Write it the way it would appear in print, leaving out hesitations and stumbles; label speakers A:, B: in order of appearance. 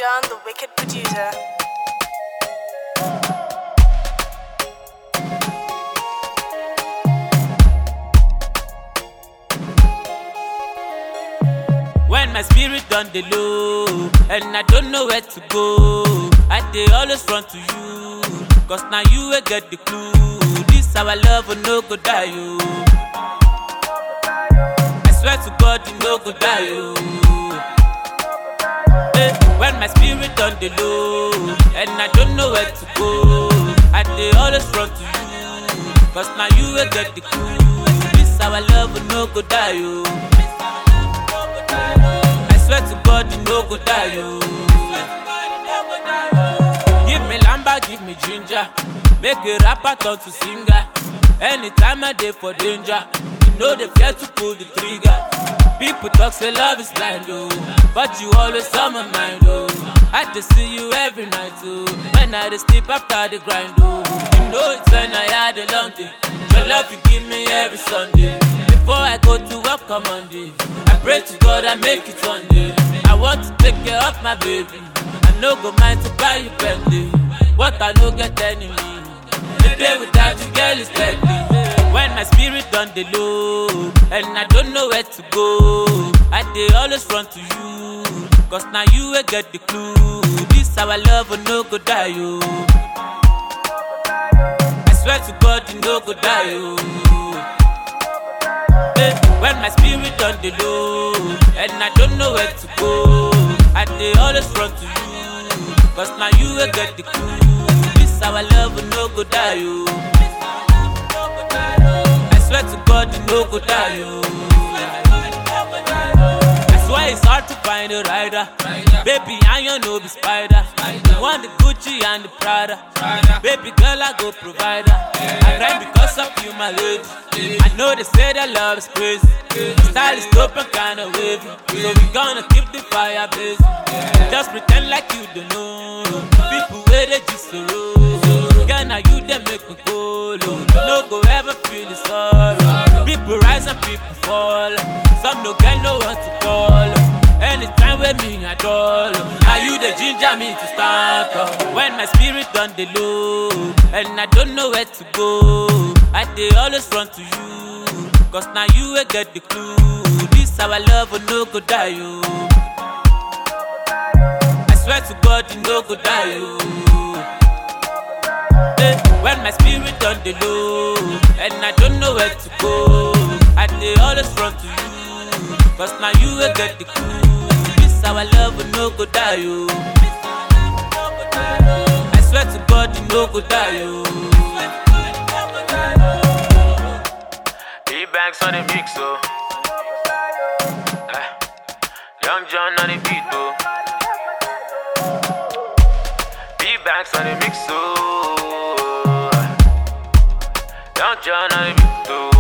A: John, the wicked producer.
B: When my spirit done the low, and I don't know where to go, I dey always run to you, cause now you will get the clue. This our love will no go die, you. I swear to God, you no go die, you. When my spirit done the low, and I don't know where to go, I dey always run to you, cause now you will get the clue. This our love will no go die, you. I swear to God, you no go die, yo. Give me lamba, give me ginger, make a rapper turn to singer. Anytime I dey for danger, you know they fear to pull the trigger. People talk say love is blind, oh, but you always on my mind, oh. I just see you every night, oh, when I dey sleep after the grind, oh. You know it's when I had a long day. Your love you give me every Sunday. Before I go to work on Monday, I pray to God I make it one day. I want to take care of my baby. I no go mind to buy you Bentley. What I no get enemy. The day without you, girl, is deadly. When my spirit done the low, and I don't know where to go, I dey always run to you, cause now you will get the clue. This our love will no go die, yo. I swear to God, you no go die, yo. When my spirit on the low, and I don't know where to go, I dey always run to you, cause now you will get the clue. This our love will no go die, yo. I swear to God, you no go die, yo. That's why it's hard to find a rider. Baby, I you no be spider. You want the Gucci and the Prada. Baby girl, I go provider. I grind because of you, my lady. I know they say that love is crazy. Style is dope and kinda wavy, so we gonna keep the fire blazing. Just pretend like you don't know. People where they just so low. Girl, now you they make me go low. No go ever feel the sorrow. People rise and people fall. Some no get no one to call. Anytime with me at all, now you the ginger me to start up. When my spirit done the low, and I don't know where to go, I dey always run to you, cause now you will get the clue. This our love will no go die, yo. I swear to God, you no go die, yo. When my spirit done the low, and I don't know where to go, I dey always run to you, cause now you will get the clue. This our love will no go die, yo. I swear to God, you no go die, yo.
C: Banks on the mix, oh. Young John on the beat, oh. Banks on the mix, oh. Young John on the beat, oh.